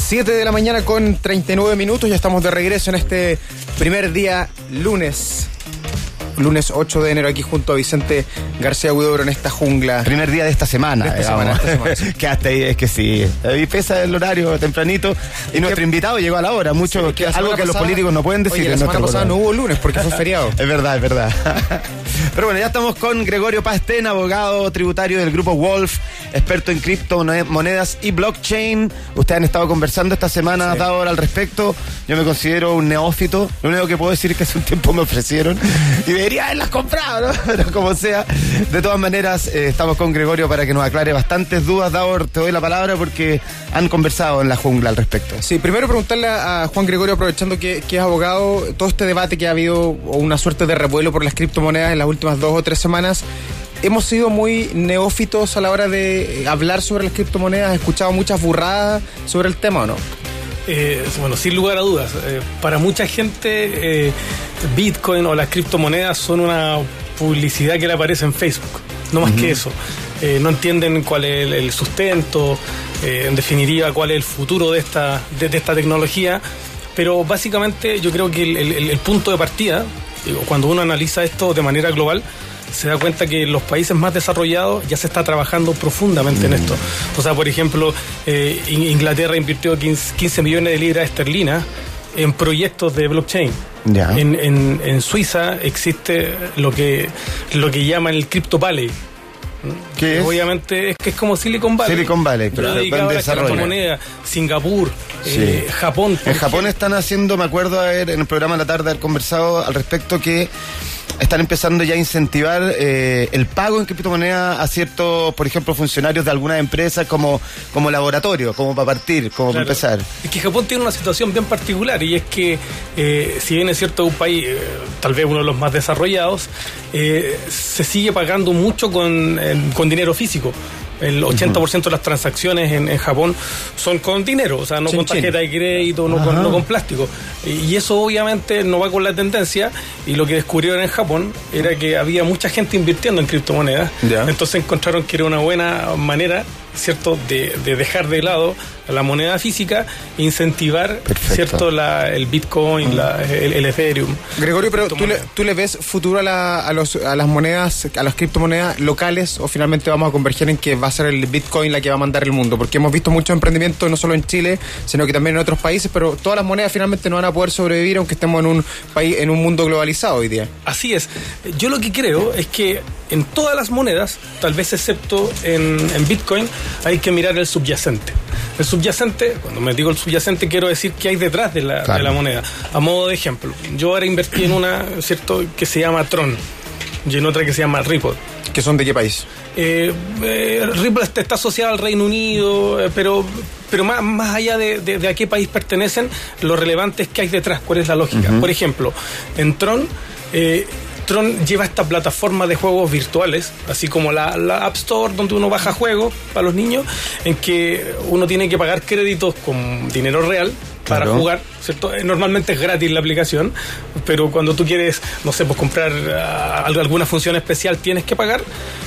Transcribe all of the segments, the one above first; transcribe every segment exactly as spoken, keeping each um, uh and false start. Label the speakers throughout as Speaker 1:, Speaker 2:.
Speaker 1: siete de la mañana con treinta y nueve minutos, ya estamos de regreso en este primer día lunes. Lunes ocho de enero, aquí junto a Vicente García Huidobro en esta jungla.
Speaker 2: Primer día de esta semana.
Speaker 1: De esta semana, esta semana sí.
Speaker 2: Que hasta ahí es que sí. Ahí pesa el horario tempranito. Y nuestro invitado llegó a la hora. Mucho,
Speaker 1: sí,
Speaker 2: que, algo que
Speaker 1: pasada,
Speaker 2: los políticos no pueden decir.
Speaker 1: Oye, la
Speaker 2: en
Speaker 1: semana pasada
Speaker 2: programa.
Speaker 1: no hubo lunes porque fue feriado.
Speaker 2: Es verdad, es verdad. Pero bueno, ya estamos con Gregorio Pastén, abogado tributario del grupo Wolf, experto en criptomonedas y blockchain. Ustedes han estado conversando esta semana, sí. Dado al respecto. Yo me considero un neófito. Lo único que puedo decir es que hace un tiempo me ofrecieron y debería haberlas comprado, ¿no? Pero como sea, de todas maneras, eh, estamos con Gregorio para que nos aclare bastantes dudas. Davor, te doy la palabra porque han conversado en la jungla al respecto.
Speaker 1: Sí, primero preguntarle a Juan Gregorio, aprovechando que, que es abogado, todo este debate que ha habido, o una suerte de revuelo por las criptomonedas en las últimas dos o tres semanas. Hemos sido muy neófitos a la hora de hablar sobre las criptomonedas, he escuchado muchas burradas sobre el tema, ¿o no?
Speaker 3: Eh, bueno, sin lugar a dudas, eh, para mucha gente eh, Bitcoin o las criptomonedas son una publicidad que le aparece en Facebook, no más uh-huh. que eso. Eh, no entienden cuál es el, el sustento, eh, en definitiva cuál es el futuro de esta, de, de esta tecnología, pero básicamente yo creo que el, el, el punto de partida, digo, cuando uno analiza esto de manera global, se da cuenta que en los países más desarrollados ya se está trabajando profundamente mm. en esto. O sea, por ejemplo, eh, Inglaterra invirtió quince millones de libras esterlinas en proyectos de blockchain.
Speaker 2: Ya.
Speaker 3: En, en, en Suiza existe lo que, lo que llaman el Crypto Valley.
Speaker 2: ¿Qué es?
Speaker 3: Obviamente es que es como Silicon Valley.
Speaker 2: Silicon Valley, pero
Speaker 3: dedicado a la criptomoneda. Singapur, sí. eh, Japón.
Speaker 2: En Japón están haciendo, me acuerdo haber en el programa de la tarde haber conversado al respecto que están empezando ya a incentivar eh, el pago en criptomonedas a ciertos, por ejemplo, funcionarios de algunas empresas como, como laboratorio, como para partir, como claro. para empezar.
Speaker 3: Es que Japón tiene una situación bien particular y es que, eh, si bien es cierto un país, eh, tal vez uno de los más desarrollados, eh, se sigue pagando mucho con, eh, con dinero físico. El ochenta por ciento uh-huh. de las transacciones en, en Japón son con dinero, o sea, no chin, con tarjeta chin. de crédito, no con, no con plástico. Y eso obviamente no va con la tendencia, y lo que descubrieron en Japón era que había mucha gente invirtiendo en criptomonedas, yeah. Entonces encontraron que era una buena manera, ¿cierto?, de, de dejar de lado la moneda física e incentivar, perfecto. ¿Cierto?, la, el Bitcoin, uh-huh. la, el, el Ethereum.
Speaker 1: Gregorio, pero ¿tú le, ¿tú le ves futuro a, la, a, los, a las monedas, a las criptomonedas locales, o finalmente vamos a converger en que va a ser el Bitcoin la que va a mandar el mundo? Porque hemos visto muchos emprendimientos no solo en Chile, sino que también en otros países, pero todas las monedas finalmente no van a poder sobrevivir aunque estemos en un país, en un mundo globalizado hoy día.
Speaker 3: Así es. Yo lo que creo es que en todas las monedas, tal vez excepto en, en Bitcoin, hay que mirar el subyacente. El subyacente, cuando me digo el subyacente, quiero decir qué hay detrás de la, claro. de la moneda. A modo de ejemplo, yo ahora invertí en una, ¿cierto?, que se llama Tron, y en otra que se llama Ripple.
Speaker 1: ¿Que son de qué país?
Speaker 3: Eh, eh, Ripple está, está asociado al Reino Unido, eh, pero pero más, más allá de, de, de a qué país pertenecen, lo relevante es qué hay detrás, cuál es la lógica. Uh-huh. Por ejemplo, en Tron, eh, Tron lleva esta plataforma de juegos virtuales, así como la, la App Store, donde uno baja juegos para los niños, en que uno tiene que pagar créditos con dinero real para claro. jugar, ¿cierto? Normalmente es gratis la aplicación, pero cuando tú quieres, no sé, pues comprar uh, alguna función especial tienes que pagar.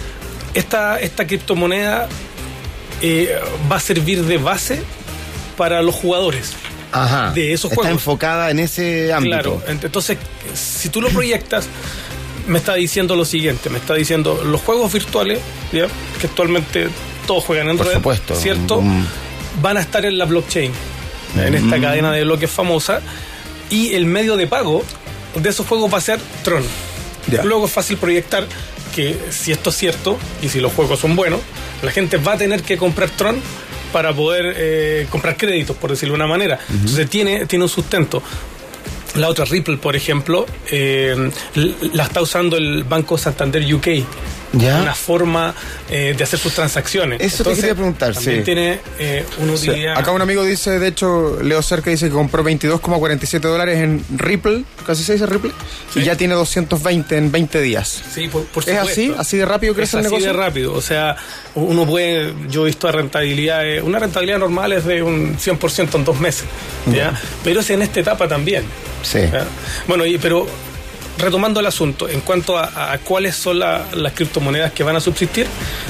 Speaker 3: Esta, esta criptomoneda eh, va a servir de base para los jugadores.
Speaker 2: Ajá,
Speaker 3: de esos
Speaker 2: está
Speaker 3: juegos.
Speaker 2: Enfocada en ese ámbito.
Speaker 3: Claro, entonces, si tú lo proyectas, me está diciendo lo siguiente, me está diciendo los juegos virtuales, ¿ya?, que actualmente todos juegan en
Speaker 2: Por
Speaker 3: red,
Speaker 2: supuesto.
Speaker 3: ¿cierto? Mm. Van a estar en la blockchain, mm. en esta mm. cadena de bloques famosa, y el medio de pago de esos juegos va a ser Tron. Yeah. Luego es fácil proyectar que si esto es cierto, y si los juegos son buenos, la gente va a tener que comprar Tron para poder eh, comprar créditos, por decirlo de una manera. Uh-huh. Entonces tiene, tiene un sustento. La otra, Ripple, por ejemplo, eh, la está usando el Banco Santander U K. ¿Ya? Una forma eh, de hacer sus transacciones.
Speaker 2: Eso entonces, te quería preguntar,
Speaker 3: también sí. tiene eh, una utilidad.
Speaker 1: Sí. Acá un amigo dice, de hecho, Leo Cerca dice que compró veintidós coma cuarenta y siete dólares en Ripple, casi se dice Ripple, sí. y ya tiene doscientos veinte en veinte días.
Speaker 3: Sí, por, por
Speaker 1: ¿Es
Speaker 3: supuesto.
Speaker 1: así? ¿Así de rápido crece el negocio?
Speaker 3: Así de rápido, o sea, uno puede, yo he visto rentabilidades, una rentabilidad normal es de un cien por ciento en dos meses, ¿ya? Uh-huh. Pero es en esta etapa también.
Speaker 2: Sí.
Speaker 3: ¿ya? Bueno, y, pero retomando el asunto, en cuanto a, a cuáles son la, las criptomonedas que van a subsistir,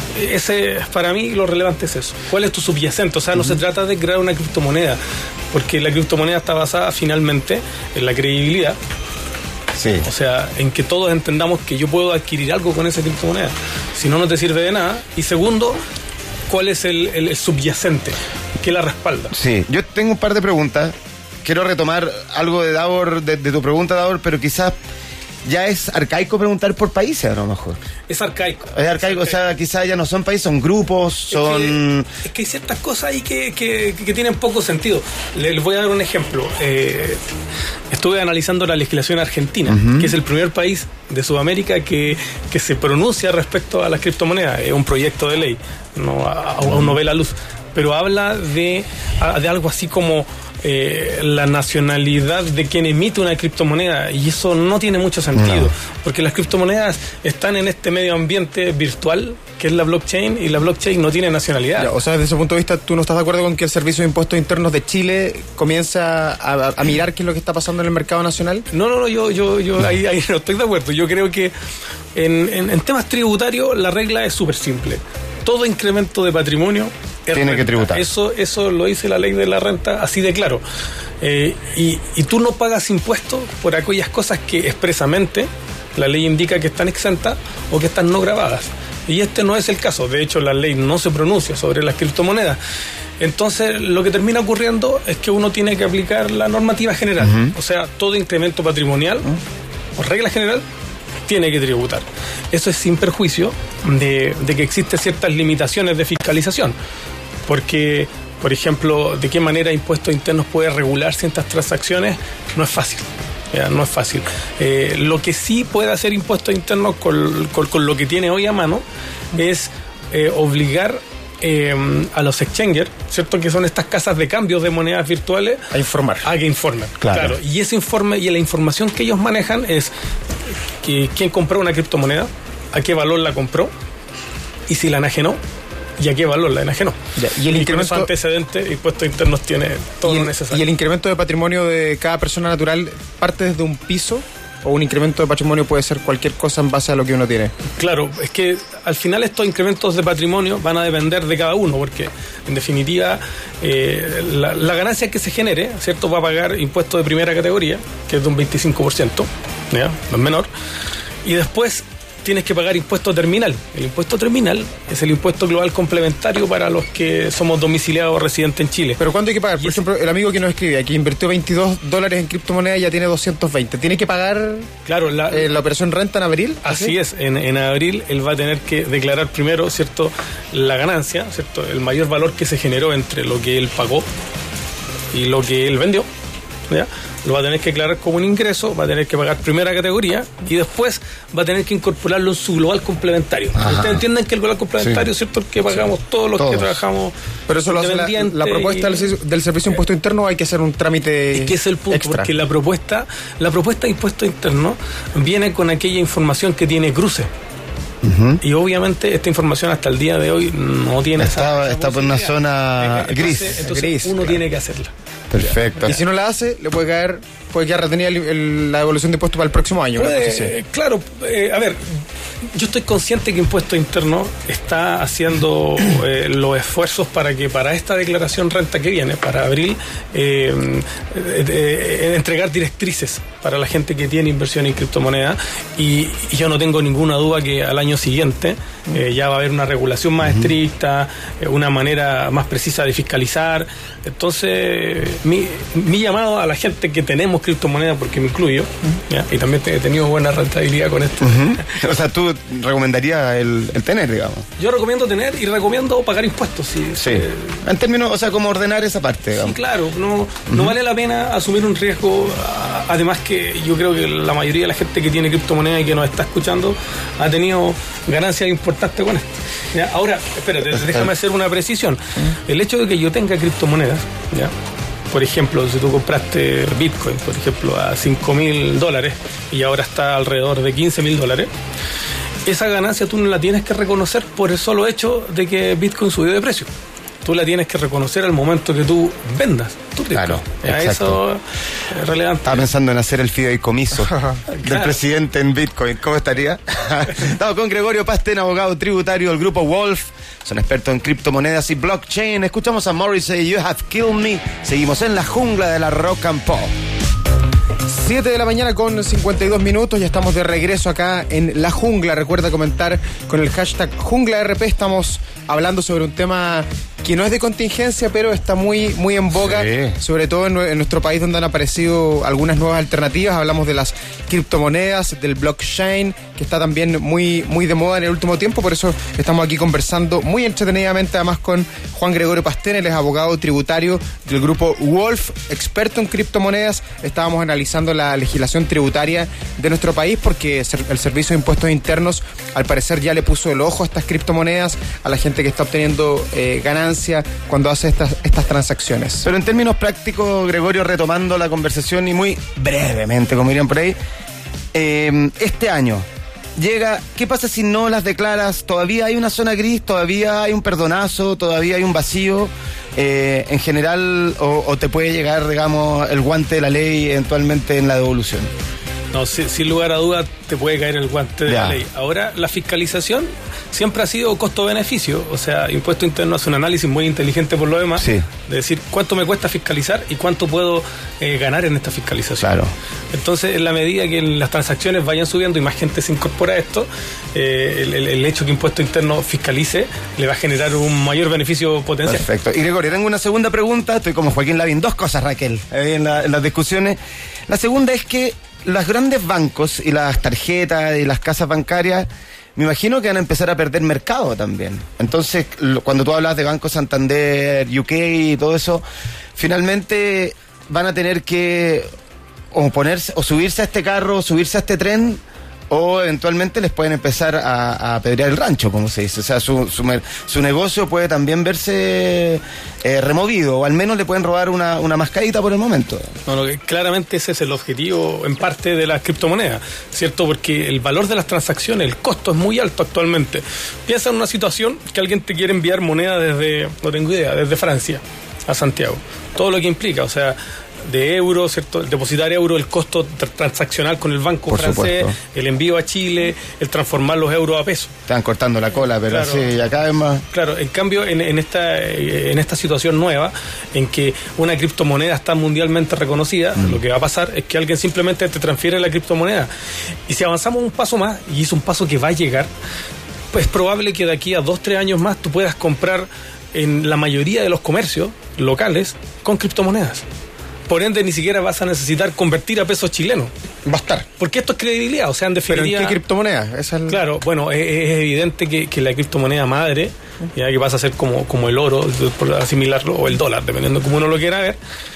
Speaker 3: ese para mí lo relevante es eso. ¿Cuál es tu subyacente? O sea, no uh-huh. se trata de crear una criptomoneda, porque la criptomoneda está basada finalmente en la credibilidad.
Speaker 2: Sí.
Speaker 3: O sea, en que todos entendamos que yo puedo adquirir algo con esa criptomoneda. Si no, no te sirve de nada. Y segundo, ¿cuál es el, el, el subyacente que la respalda?
Speaker 2: Sí, yo tengo un par de preguntas. Quiero retomar algo de Davor, de, de tu pregunta, Davor, pero quizás ya es arcaico preguntar por países, a lo mejor.
Speaker 3: Es arcaico.
Speaker 2: Es arcaico, o sea, quizás ya no son países, son grupos, son...
Speaker 3: Es que, es que hay ciertas cosas ahí que, que, que tienen poco sentido. Les voy a dar un ejemplo. Eh, estuve analizando la legislación argentina, uh-huh. que es el primer país de Sudamérica que, que se pronuncia respecto a las criptomonedas. Es un proyecto de ley, no aún no ve la luz, pero habla de, de algo así como... Eh, la nacionalidad de quien emite una criptomoneda, y eso no tiene mucho sentido, no. porque las criptomonedas están en este medio ambiente virtual que es la blockchain, y la blockchain no tiene nacionalidad.
Speaker 1: Ya, o sea, desde ese punto de vista, ¿tú no estás de acuerdo con que el Servicio de Impuestos Internos de Chile comienza a, a mirar qué es lo que está pasando en el mercado nacional?
Speaker 3: No, no, no, yo, yo, yo ahí, ahí no estoy de acuerdo. Yo creo que en, en, en temas tributarios la regla es súper simple. Todo incremento de patrimonio es
Speaker 2: tiene
Speaker 3: renta.
Speaker 2: que tributar.
Speaker 3: Eso, eso lo dice la ley de la renta así de claro. Eh, y, y tú no pagas impuestos por aquellas cosas que expresamente la ley indica que están exentas o que están no gravadas. Y este no es el caso. De hecho, la ley no se pronuncia sobre las criptomonedas. Entonces, lo que termina ocurriendo es que uno tiene que aplicar la normativa general. Uh-huh. O sea, todo incremento patrimonial, uh-huh. por regla general, tiene que tributar. Eso es sin perjuicio de, de que existen ciertas limitaciones de fiscalización. Porque, por ejemplo, de qué manera Impuestos Internos puede regular ciertas transacciones, no es fácil. Ya, no es fácil. Eh, lo que sí puede hacer Impuestos Internos con, con, con lo que tiene hoy a mano es eh, obligar eh, a los exchangers, ¿cierto? Que son estas casas de cambios de monedas virtuales,
Speaker 1: a informar.
Speaker 3: A que informen.
Speaker 2: Claro.
Speaker 3: Claro. Y ese informe y la información que ellos manejan es que quién compró una criptomoneda, a qué valor la compró, y si la enajenó, y a qué valor la enajenó.
Speaker 1: Ya, y el
Speaker 3: y
Speaker 1: incremento
Speaker 3: con ese antecedente, Impuestos Internos tiene todo
Speaker 1: y el,
Speaker 3: lo necesario.
Speaker 1: ¿Y el incremento de patrimonio de cada persona natural parte desde un piso? ¿O un incremento de patrimonio puede ser cualquier cosa en base a lo que uno tiene?
Speaker 3: Claro, es que al final estos incrementos de patrimonio van a depender de cada uno, porque en definitiva eh, la, la ganancia que se genere, ¿cierto?, va a pagar impuesto de primera categoría, que es de un veinticinco por ciento, ¿ya? No es menor, y después tienes que pagar impuesto terminal. El impuesto terminal es el impuesto global complementario para los que somos domiciliados o residentes en Chile.
Speaker 1: ¿Pero cuánto hay que pagar? Por ejemplo, el amigo que nos escribe, que invirtió veintidós dólares en criptomonedas y ya tiene doscientos veinte. ¿Tiene que pagar
Speaker 3: claro, la,
Speaker 1: eh, la operación renta en abril?
Speaker 3: Así
Speaker 1: ¿Sí?
Speaker 3: es, en, en abril él va a tener que declarar primero, ¿cierto?, la ganancia, ¿cierto?, el mayor valor que se generó entre lo que él pagó y lo que él vendió, ¿ya? Lo va a tener que declarar como un ingreso, va a tener que pagar primera categoría y después va a tener que incorporarlo en su global complementario. Ajá. Ustedes entienden que el global complementario, sí, ¿cierto?, el que pagamos sí, todos los todos. que trabajamos.
Speaker 1: Pero eso lo hace la, la propuesta y... del, del Servicio de Impuesto Interno, o hay que hacer un trámite extra. Es que es el punto, extra. Porque la propuesta, la propuesta de Impuesto Interno viene con aquella información que tiene cruce. Uh-huh. Y obviamente esta información hasta el día de hoy no tiene
Speaker 2: está,
Speaker 3: esa,
Speaker 2: está
Speaker 3: esa
Speaker 2: por una zona
Speaker 3: entonces,
Speaker 2: gris,
Speaker 3: entonces
Speaker 2: gris
Speaker 3: uno
Speaker 2: claro.
Speaker 3: tiene que hacerla.
Speaker 2: Perfecto.
Speaker 1: Y si no la hace, le puede caer, puede quedar retenida el, el, la devolución de impuestos para el próximo año.
Speaker 3: Puede, claro, eh, a ver, yo estoy consciente que Impuesto Interno está haciendo eh, los esfuerzos para que para esta declaración renta que viene, para abril, eh, eh, eh, entregar directrices para la gente que tiene inversión en criptomonedas, y, y yo no tengo ninguna duda que al año siguiente eh, ya va a haber una regulación más uh-huh. estricta, eh, una manera más precisa de fiscalizar. Entonces, mi, mi llamado a la gente que tenemos criptomonedas, porque me incluyo, uh-huh. ¿ya? Y también he tenido buena rentabilidad con esto.
Speaker 2: Uh-huh. O sea, tú recomendarías el, el tener, digamos.
Speaker 3: Yo recomiendo tener y recomiendo pagar impuestos. Sí,
Speaker 2: sí. Eh, en términos, o sea, como ordenar esa parte, digamos.
Speaker 3: Sí, claro, no, uh-huh. no vale la pena asumir un riesgo. Además que yo creo que la mayoría de la gente que tiene criptomonedas y que nos está escuchando ha tenido ganancias importantes con esto. ¿Ya? Ahora, espérate, déjame hacer una precisión. Uh-huh. El hecho de que yo tenga criptomonedas, ¿ya? Por ejemplo, si tú compraste Bitcoin, por ejemplo, a cinco mil dólares y ahora está alrededor de quince mil dólares, esa ganancia tú no la tienes que reconocer por el solo hecho de que Bitcoin subió de precio. Tú tú la tienes que reconocer al momento que tú vendas tu Bitcoin.
Speaker 2: Claro,
Speaker 3: eso es relevante.
Speaker 2: Estaba pensando en hacer el fideicomiso del
Speaker 3: Claro.
Speaker 2: presidente en Bitcoin. ¿Cómo estaría? Estamos con Gregorio Pastén, abogado tributario del grupo Wolf. Son expertos en criptomonedas y blockchain. Escuchamos a Morrissey, You Have Killed Me. Seguimos en la jungla de la rock and pop.
Speaker 1: siete de la mañana con cincuenta y dos minutos, ya estamos de regreso acá en La Jungla. Recuerda comentar con el hashtag JunglaRP. Estamos hablando sobre un tema que no es de contingencia, pero está muy, muy en boga,
Speaker 2: Sí.
Speaker 1: sobre todo en, en nuestro país, donde han aparecido algunas nuevas alternativas. Hablamos de las criptomonedas, del blockchain, que está también muy, muy de moda en el último tiempo. Por eso estamos aquí conversando muy entretenidamente, además con Juan Gregorio Pastén. Él es abogado tributario del grupo Wolf, experto en criptomonedas. Estábamos analizando la legislación tributaria de nuestro país, porque el Servicio de Impuestos Internos al parecer ya le puso el ojo a estas criptomonedas, a la gente que está obteniendo eh, ganancias cuando hace estas, estas transacciones.
Speaker 2: Pero en términos prácticos, Gregorio, retomando la conversación y muy brevemente, como dirían por ahí, eh, este año llega, ¿qué pasa si no las declaras? ¿Todavía hay una zona gris? ¿Todavía hay un perdonazo? ¿Todavía hay un vacío? Eh, en general, o, o te puede llegar, digamos, el guante de la ley eventualmente en la devolución?
Speaker 3: No, sin, sin lugar a dudas te puede caer el guante de
Speaker 2: Ya.
Speaker 3: la ley. Ahora, la fiscalización siempre ha sido costo-beneficio. O sea, Impuesto Interno hace un análisis muy inteligente por lo demás,
Speaker 2: Sí.
Speaker 3: de decir cuánto me cuesta fiscalizar y cuánto puedo eh, ganar en esta fiscalización.
Speaker 2: Claro.
Speaker 3: Entonces, en la medida que las transacciones vayan subiendo y más gente se incorpora a esto, eh, el, el- el hecho que Impuesto Interno fiscalice le va a generar un mayor beneficio potencial.
Speaker 2: Perfecto. Y Gregorio, tengo una segunda pregunta. Estoy como Joaquín Lavín. Dos cosas, Raquel, ahí en, la- en las discusiones. La segunda es que los grandes bancos y las tarjetas y las casas bancarias, me imagino que van a empezar a perder mercado también. Entonces, lo- cuando tú hablas de Banco Santander, U K y todo eso, finalmente van a tener que o ponerse o subirse a este carro, o subirse a este tren, o eventualmente les pueden empezar a, a apedrear el rancho, como se dice. O sea, su, su, mer- su negocio puede también verse eh, removido, o al menos le pueden robar una, una mascadita por el momento.
Speaker 3: Bueno, que claramente ese es el objetivo en parte de las criptomonedas, ¿cierto? Porque el valor de las transacciones, el costo es muy alto actualmente. Piensa en una situación que alguien te quiere enviar moneda desde, no tengo idea, desde Francia a Santiago. Todo lo que implica, o sea, de euros, ¿cierto? El depositar euros, el costo tr- transaccional con el banco
Speaker 2: Por
Speaker 3: francés,
Speaker 2: supuesto.
Speaker 3: el envío a Chile, el transformar los euros a pesos.
Speaker 2: Están cortando la cola, pero
Speaker 3: Claro.
Speaker 2: sí, ya cada vez más.
Speaker 3: Claro, en cambio, en, en esta eh, en esta situación nueva, en que una criptomoneda está mundialmente reconocida,
Speaker 2: Mm.
Speaker 3: lo que va a pasar es que alguien simplemente te transfiere la criptomoneda. Y si avanzamos un paso más, y es un paso que va a llegar, pues es probable que de aquí a dos, tres años más tú puedas comprar en la mayoría de los comercios locales con criptomonedas. Por ende, ni siquiera vas a necesitar convertir a pesos chilenos.
Speaker 1: Va a estar.
Speaker 3: Porque esto es credibilidad, o sea, en
Speaker 1: ¿Pero
Speaker 3: definitiva...
Speaker 1: en qué criptomoneda? Esa es el-
Speaker 3: Claro, bueno, es, es evidente que, que la criptomoneda madre, ya que pasa a ser como, como el oro, por asimilarlo, o el dólar, dependiendo de cómo uno lo quiera ver,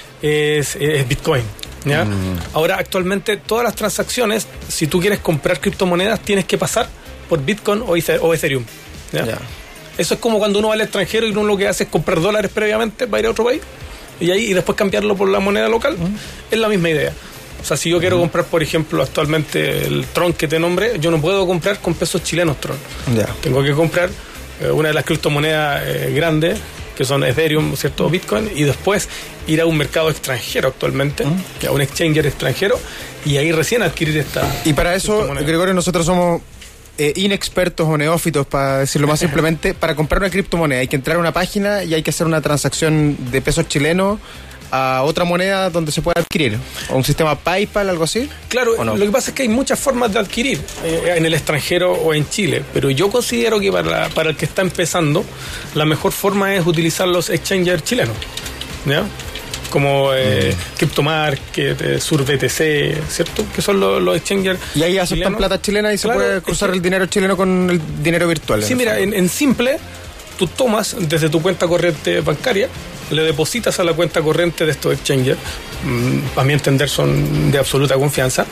Speaker 3: es, es Bitcoin. ¿ya?
Speaker 2: Mm.
Speaker 3: Ahora, actualmente, todas las transacciones, si tú quieres comprar criptomonedas, tienes que pasar por Bitcoin o, Ether- o Ethereum. ¿ya?
Speaker 1: Ya.
Speaker 3: Eso es como cuando uno va al extranjero y uno lo que hace es comprar dólares previamente para ir a otro país y ahí y después cambiarlo por la moneda local. Es la misma idea. O sea, si yo quiero comprar, por ejemplo, actualmente el Tron que te nombré, yo no puedo comprar con pesos chilenos Tron.
Speaker 1: Ya.
Speaker 3: Tengo que comprar eh, una de las criptomonedas eh, grandes, que son Ethereum, ¿cierto? Bitcoin, y después ir a un mercado extranjero actualmente, a un exchanger extranjero, y ahí recién adquirir esta
Speaker 1: Y para eso,
Speaker 3: criptomoneda.
Speaker 1: Gregorio, nosotros somos eh, inexpertos o neófitos, para decirlo más simplemente. Para comprar una criptomoneda hay que entrar a una página y hay que hacer una transacción de pesos chilenos a otra moneda donde se pueda adquirir. O un sistema PayPal, algo así.
Speaker 3: Claro,
Speaker 1: ¿O no?
Speaker 3: lo que pasa es que hay muchas formas de adquirir eh, en el extranjero o en Chile, pero yo considero que para, para el que está empezando, la mejor forma es utilizar los exchangers chilenos, ¿ya? Como eh,
Speaker 1: Mm.
Speaker 3: Cryptomarket, eh, SurBTC, ¿cierto? Que son los, los exchangers.
Speaker 1: Y ahí aceptan
Speaker 3: chilenos.
Speaker 1: plata chilena y se
Speaker 3: Claro,
Speaker 1: puede
Speaker 3: es
Speaker 1: cruzar
Speaker 3: que-
Speaker 1: el dinero chileno con el dinero virtual.
Speaker 3: Sí,
Speaker 1: el
Speaker 3: mira,
Speaker 1: fondo.
Speaker 3: en, en simple, tú tomas desde tu cuenta corriente bancaria, le depositas a la cuenta corriente de estos exchangers, mm, a mi entender son de absoluta confianza,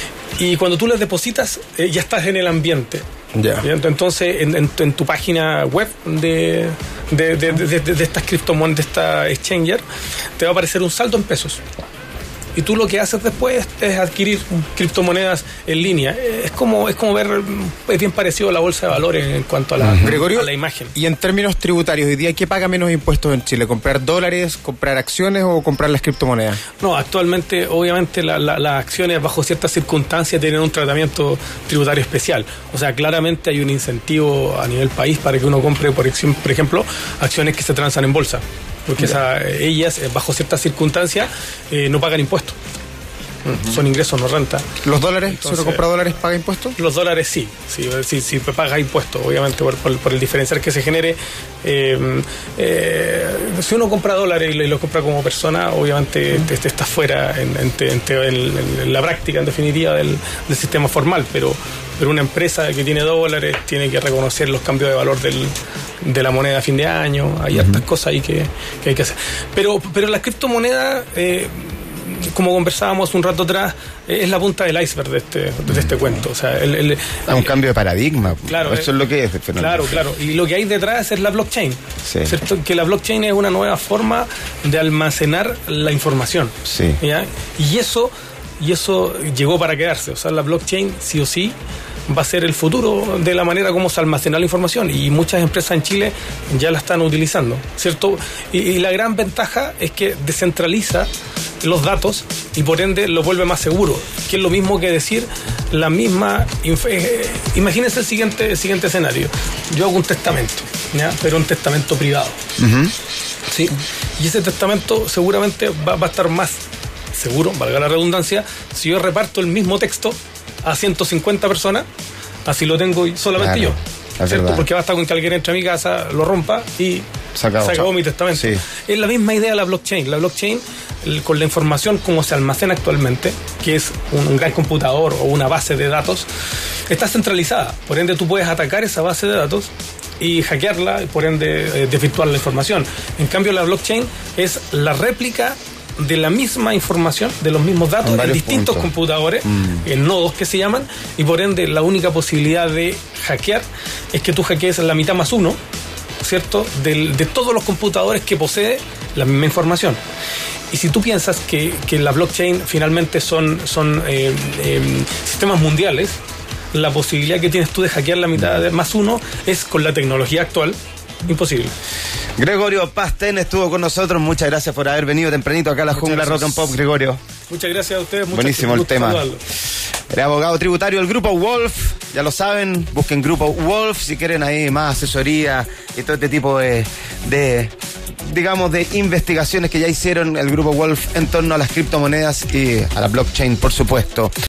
Speaker 3: y cuando tú les depositas, eh, ya estás en el ambiente.
Speaker 1: Ya.
Speaker 3: ¿Ya? Entonces, en, en- en tu página web de, de, de, de- de- de estas criptomonedas, de esta exchanger, te va a aparecer un saldo en pesos. y tú lo que haces después es adquirir criptomonedas en línea. Es como, es como ver, es bien parecido a la bolsa de valores en cuanto a la, uh-huh. Gregorio, a la imagen.
Speaker 1: Y en términos tributarios, hoy día, ¿qué paga menos impuestos en Chile? ¿Comprar dólares, comprar acciones o comprar las criptomonedas?
Speaker 3: No, actualmente, obviamente, la, la, las acciones bajo ciertas circunstancias tienen un tratamiento tributario especial. O sea, claramente hay un incentivo a nivel país para que uno compre, por ejemplo, acciones que se transan en bolsa. Porque esa, ellas, bajo ciertas circunstancias, eh, no pagan impuestos. Uh-huh. Son ingresos, no renta.
Speaker 1: ¿Los dólares? Entonces, si uno compra dólares, paga impuestos?
Speaker 3: Los dólares sí, sí, sí, sí paga impuestos, obviamente, por, por, por el diferencial que se genere. Eh, eh, si uno compra dólares y lo, y lo compra como persona, obviamente uh-huh. te, te está fuera en, en, en, en, en la práctica, en definitiva, del, del sistema formal, pero, pero una empresa que tiene dólares tiene que reconocer los cambios de valor del de la moneda a fin de año, hay uh-huh. hartas cosas ahí que, que hay que hacer. Pero, pero las criptomonedas, eh, como conversábamos un rato atrás, eh, es la punta del iceberg de este, de este cuento. O sea, el, el,
Speaker 2: es un eh, cambio de paradigma.
Speaker 3: Claro,
Speaker 2: eso eh, es lo que es. Fernando.
Speaker 3: Claro, claro. Y lo que hay detrás es la blockchain. Sí. ¿Cierto? Que la blockchain es una nueva forma de almacenar la información.
Speaker 2: Sí.
Speaker 3: ¿Ya? Y eso, y eso llegó para quedarse. O sea, la blockchain sí o sí va a ser el futuro de la manera como se almacena la información, y muchas empresas en Chile ya la están utilizando, ¿cierto? Y, y la gran ventaja es que descentraliza los datos y por ende lo vuelve más seguro, que es lo mismo que decir la misma... Eh, imagínense el siguiente, el siguiente escenario. Yo hago un testamento, ¿ya? Pero un testamento privado. Uh-huh. ¿Sí? Y ese testamento seguramente va, va a estar más seguro, valga la redundancia, si yo reparto el mismo texto a ciento cincuenta personas, así lo tengo solamente claro, yo, ¿cierto? Verdad. Porque basta con que alguien entre a mi casa, lo rompa y se acabó, se acabó mi testamento. Sí. Es la misma idea de la blockchain. La blockchain, el, con la información como se almacena actualmente, que es un, un gran computador o una base de datos, está centralizada. Por ende, tú puedes atacar esa base de datos y hackearla y por ende eh, desvirtuar la información. En cambio, la blockchain es la réplica de la misma información, de los mismos datos en, en distintos puntos. computadores, mm. en nodos que se llaman, y por ende la única posibilidad de hackear es que tú hackees la mitad más uno, ¿cierto? De, de todos los computadores que posee la misma información. Y si tú piensas que, que la blockchain finalmente son, son eh, eh, sistemas mundiales, la posibilidad que tienes tú de hackear la mitad de más uno es, con la tecnología actual, imposible.
Speaker 2: Gregorio Pastén estuvo con nosotros. Muchas gracias por haber venido tempranito acá a la Muchas Jungla gracias. Rock and Pop, Gregorio.
Speaker 3: Muchas gracias a ustedes.
Speaker 2: Buenísimo el tema.
Speaker 3: Saludarlo.
Speaker 2: Era abogado tributario del Grupo Wolf. Ya lo saben, busquen Grupo Wolf si quieren ahí más asesoría y todo este tipo de, de digamos, de investigaciones que ya hicieron el Grupo Wolf en torno a las criptomonedas y a la blockchain, por supuesto.